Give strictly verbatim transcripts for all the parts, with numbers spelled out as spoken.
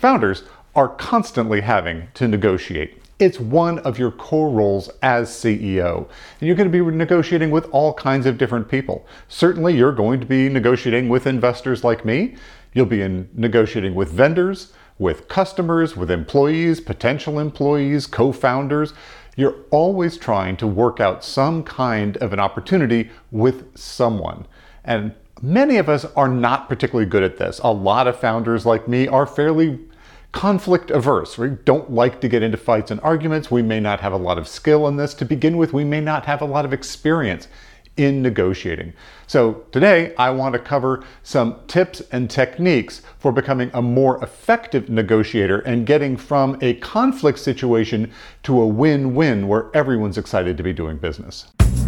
Founders are constantly having to negotiate. It's one of your core roles as C E O. And you're going to be negotiating with all kinds of different people. Certainly, you're going to be negotiating with investors like me. You'll be in negotiating with vendors, with customers, with employees, potential employees, co-founders. You're always trying to work out some kind of an opportunity with someone. And many of us are not particularly good at this. A lot of founders like me are fairly conflict averse. We don't like to get into fights and arguments. We may not have a lot of skill in this to begin with. We may not have a lot of experience in negotiating. So today I want to cover some tips and techniques for becoming a more effective negotiator and getting from a conflict situation to a win-win where everyone's excited to be doing business.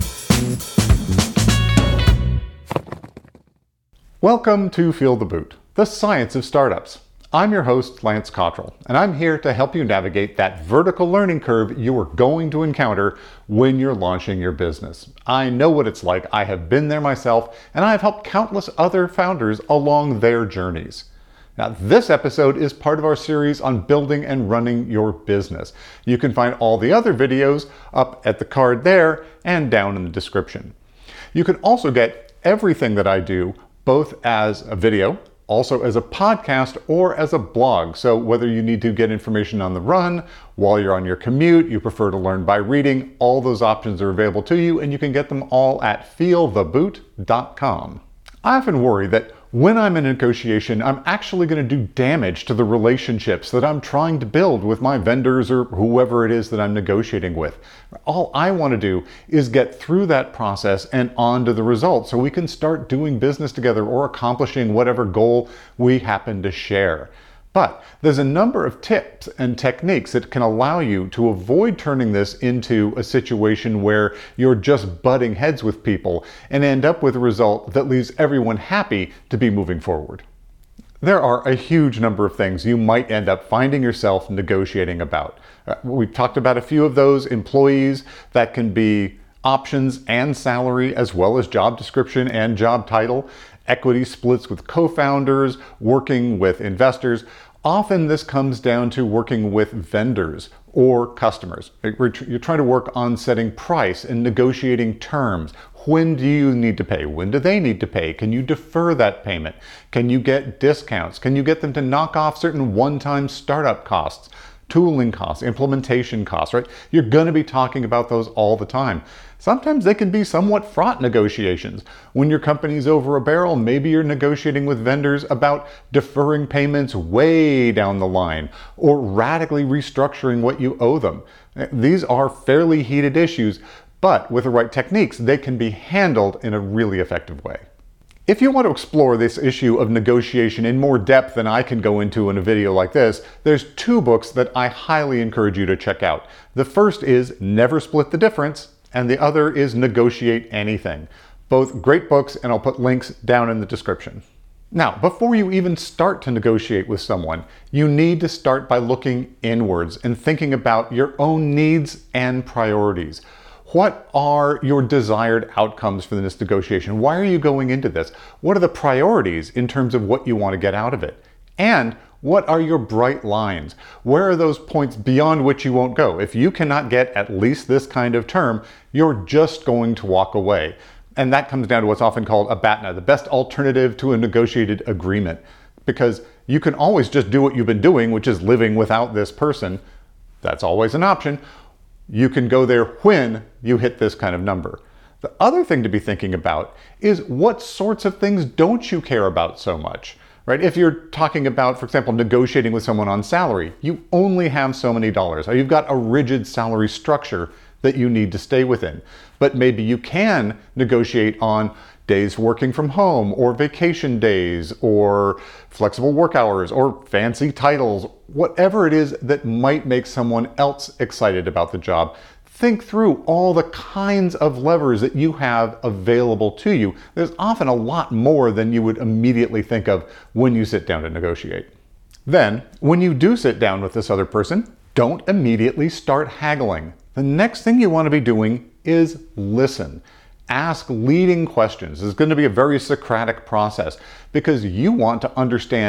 Welcome to Feel the Boot, the science of startups. I'm your host, Lance Cottrell, and I'm here to help you navigate that vertical learning curve you are going to encounter when you're launching your business. I know what it's like. I have been there myself, and I've helped countless other founders along their journeys. Now, this episode is part of our series on building and running your business. You can find all the other videos up at the card there and down in the description. You can also get everything that I do, both as a video, also as a podcast, or as a blog. So whether you need to get information on the run, while you're on your commute, you prefer to learn by reading, all those options are available to you, and you can get them all at feel the boot dot com. I often worry that when I'm in a negotiation, I'm actually going to do damage to the relationships that I'm trying to build with my vendors or whoever it is that I'm negotiating with. All I want to do is get through that process and on to the result so we can start doing business together or accomplishing whatever goal we happen to share. But there's a number of tips and techniques that can allow you to avoid turning this into a situation where you're just butting heads with people and end up with a result that leaves everyone happy to be moving forward. There are a huge number of things you might end up finding yourself negotiating about. Uh, we've talked about a few of those. Employees, that can be options and salary, as well as job description and job title. Equity splits with co-founders, working with investors. Often this comes down to working with vendors or customers. You're trying to work on setting price and negotiating terms. When do you need to pay? When do they need to pay? Can you defer that payment? Can you get discounts? Can you get them to knock off certain one-time startup costs, tooling costs, implementation costs, right? You're going to be talking about those all the time. Sometimes they can be somewhat fraught negotiations. When your company's over a barrel, maybe you're negotiating with vendors about deferring payments way down the line or radically restructuring what you owe them. These are fairly heated issues, but with the right techniques, they can be handled in a really effective way. If you want to explore this issue of negotiation in more depth than I can go into in a video like this, there's two books that I highly encourage you to check out. The first is Never Split the Difference, and the other is Negotiate Anything. Both great books, and I'll put links down in the description. Now, before you even start to negotiate with someone, you need to start by looking inwards and thinking about your own needs and priorities. What are your desired outcomes for this negotiation? Why are you going into this? What are the priorities in terms of what you want to get out of it? And what are your bright lines? Where are those points beyond which you won't go? If you cannot get at least this kind of term, you're just going to walk away. And that comes down to what's often called a B A T N A, the best alternative to a negotiated agreement. Because you can always just do what you've been doing, which is living without this person. That's always an option. You can go there when you hit this kind of number. The other thing to be thinking about is what sorts of things don't you care about so much? Right? If you're talking about, for example, negotiating with someone on salary, you only have so many dollars, or you've got a rigid salary structure that you need to stay within. But maybe you can negotiate on days working from home, or vacation days, or flexible work hours, or fancy titles, whatever it is that might make someone else excited about the job. Think through all the kinds of levers that you have available to you. There's often a lot more than you would immediately think of when you sit down to negotiate. Then, when you do sit down with this other person, don't immediately start haggling. The next thing you want to be doing is listen. Ask leading questions. This is going to be a very Socratic process because you want to understand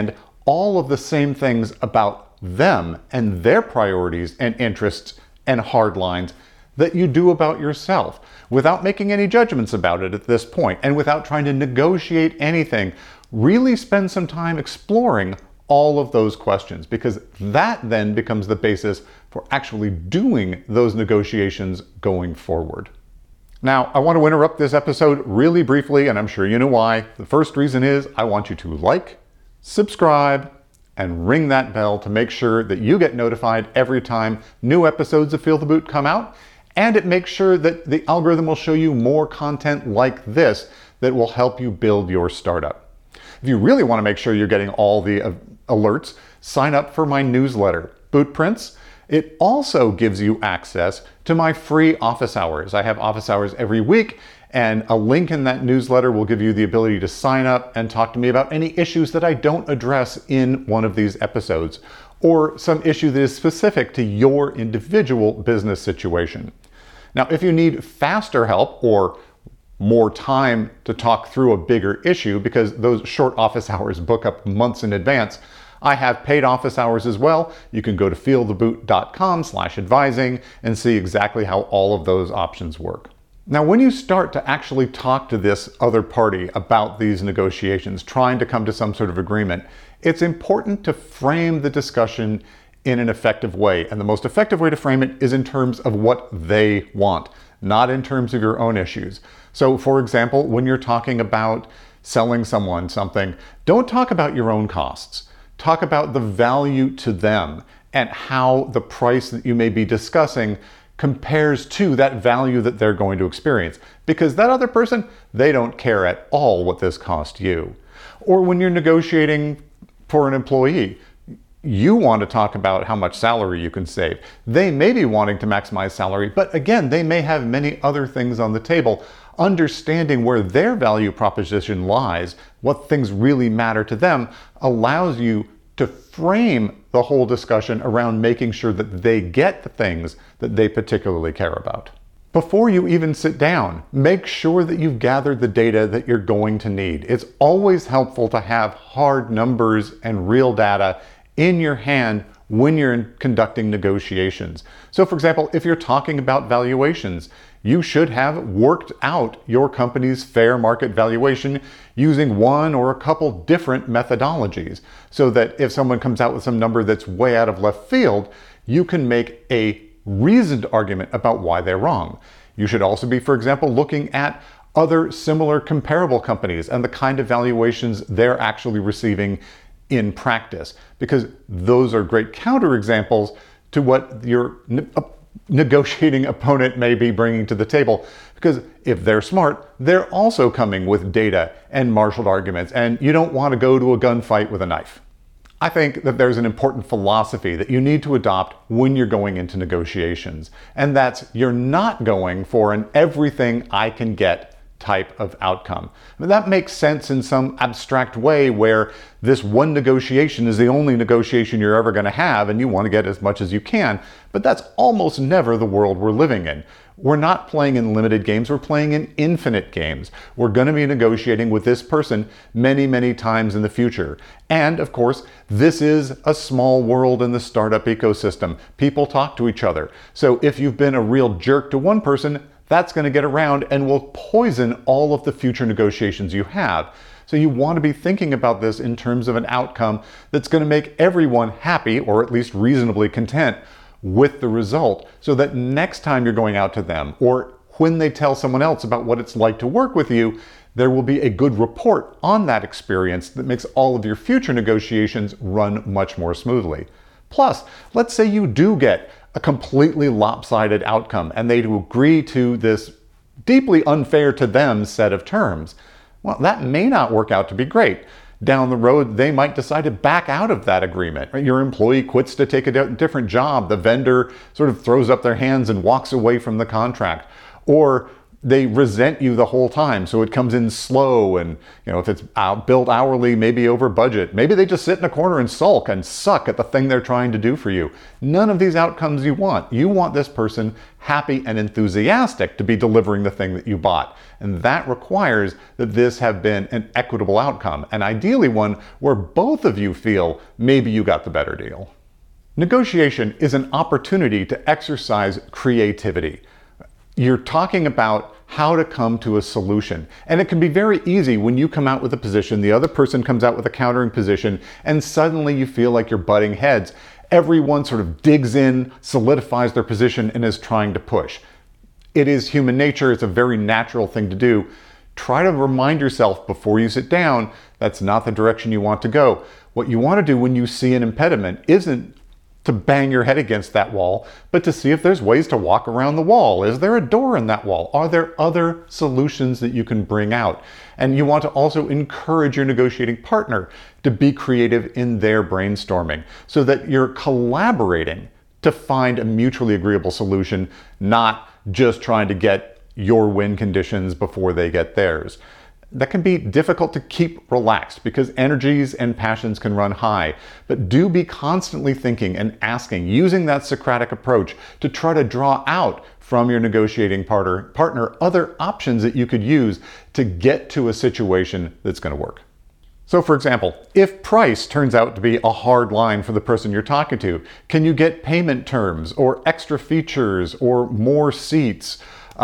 all of the same things about them and their priorities and interests and hard lines that you do about yourself, without making any judgments about it at this point, and without trying to negotiate anything. Really spend some time exploring all of those questions, because that then becomes the basis for actually doing those negotiations going forward. Now, I want to interrupt this episode really briefly, and I'm sure you know why. The first reason is I want you to like, subscribe, and ring that bell to make sure that you get notified every time new episodes of Feel the Boot come out. And it makes sure that the algorithm will show you more content like this that will help you build your startup. If you really want to make sure you're getting all the uh, alerts, sign up for my newsletter, Bootprints. It also gives you access to my free office hours. I have office hours every week, and a link in that newsletter will give you the ability to sign up and talk to me about any issues that I don't address in one of these episodes, or some issue that is specific to your individual business situation. Now, if you need faster help or more time to talk through a bigger issue, because those short office hours book up months in advance, I have paid office hours as well. You can go to feel the boot dot com slash advising and see exactly how all of those options work. Now, when you start to actually talk to this other party about these negotiations, trying to come to some sort of agreement, it's important to frame the discussion in an effective way. And the most effective way to frame it is in terms of what they want, not in terms of your own issues. So for example, when you're talking about selling someone something, don't talk about your own costs. Talk about the value to them and how the price that you may be discussing compares to that value that they're going to experience. Because that other person, they don't care at all what this cost you. Or when you're negotiating for an employee, you want to talk about how much salary you can save. They may be wanting to maximize salary, but again, they may have many other things on the table. Understanding where their value proposition lies, what things really matter to them, allows you to frame the whole discussion around making sure that they get the things that they particularly care about. Before you even sit down, make sure that you've gathered the data that you're going to need. It's always helpful to have hard numbers and real data in your hand when you're conducting negotiations. So for example, if you're talking about valuations, you should have worked out your company's fair market valuation using one or a couple different methodologies, so that if someone comes out with some number that's way out of left field, you can make a reasoned argument about why they're wrong. You should also be, for example, looking at other similar comparable companies and the kind of valuations they're actually receiving in practice, because those are great counterexamples to what your ne- uh, negotiating opponent may be bringing to the table. Because if they're smart, they're also coming with data and marshaled arguments, and you don't want to go to a gunfight with a knife. I think that there's an important philosophy that you need to adopt when you're going into negotiations, and that's you're not going for an everything I can get type of outcome. I mean, that makes sense in some abstract way where this one negotiation is the only negotiation you're ever going to have and you want to get as much as you can, but that's almost never the world we're living in. We're not playing in limited games, we're playing in infinite games. We're going to be negotiating with this person many, many times in the future. And of course, this is a small world in the startup ecosystem. People talk to each other. So if you've been a real jerk to one person, that's going to get around and will poison all of the future negotiations you have. So you want to be thinking about this in terms of an outcome that's going to make everyone happy, or at least reasonably content with the result, so that next time you're going out to them, or when they tell someone else about what it's like to work with you, there will be a good report on that experience that makes all of your future negotiations run much more smoothly. Plus, let's say you do get a completely lopsided outcome and they agree to this deeply unfair to them set of terms. Well, that may not work out to be great. Down the road, they might decide to back out of that agreement. Your employee quits to take a different job. The vendor sort of throws up their hands and walks away from the contract. Or they resent you the whole time, so it comes in slow, and you know, if it's out, billed hourly, maybe over budget. Maybe they just sit in a corner and sulk and suck at the thing they're trying to do for you. None of these outcomes you want. You want this person happy and enthusiastic to be delivering the thing that you bought. And that requires that this have been an equitable outcome, and ideally one where both of you feel maybe you got the better deal. Negotiation is an opportunity to exercise creativity. You're talking about how to come to a solution. And it can be very easy when you come out with a position, the other person comes out with a countering position, and suddenly you feel like you're butting heads. Everyone sort of digs in, solidifies their position, and is trying to push. It is human nature. It's a very natural thing to do. Try to remind yourself before you sit down, that's not the direction you want to go. What you want to do when you see an impediment isn't to bang your head against that wall, but to see if there's ways to walk around the wall. Is there a door in that wall? Are there other solutions that you can bring out? And you want to also encourage your negotiating partner to be creative in their brainstorming so that you're collaborating to find a mutually agreeable solution, not just trying to get your win conditions before they get theirs. That can be difficult to keep relaxed because energies and passions can run high, but do be constantly thinking and asking, using that Socratic approach to try to draw out from your negotiating partner, partner other options that you could use to get to a situation that's going to work. So for example, if price turns out to be a hard line for the person you're talking to, can you get payment terms or extra features or more seats?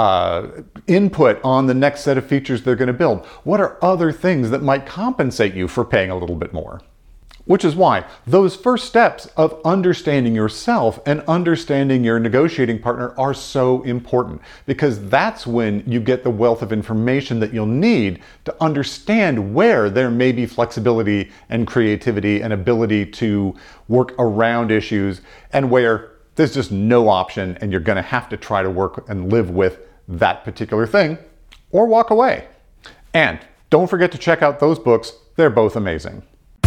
Uh, input on the next set of features they're going to build? What are other things that might compensate you for paying a little bit more? Which is why those first steps of understanding yourself and understanding your negotiating partner are so important, because that's when you get the wealth of information that you'll need to understand where there may be flexibility and creativity and ability to work around issues, and where there's just no option and you're going to have to try to work and live with that particular thing or walk away. And don't forget to check out those books. They're both amazing.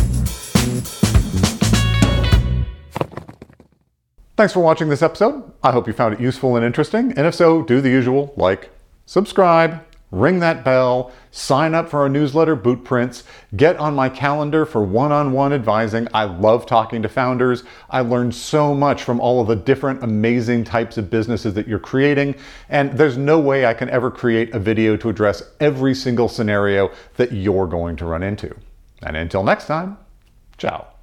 Thanks for watching this episode. I hope you found it useful and interesting. And if so, do the usual, like, subscribe, ring that bell, sign up for our newsletter, Bootprints, get on my calendar for one-on-one advising. I love talking to founders. I learned so much from all of the different amazing types of businesses that you're creating, and there's no way I can ever create a video to address every single scenario that you're going to run into. And until next time, ciao.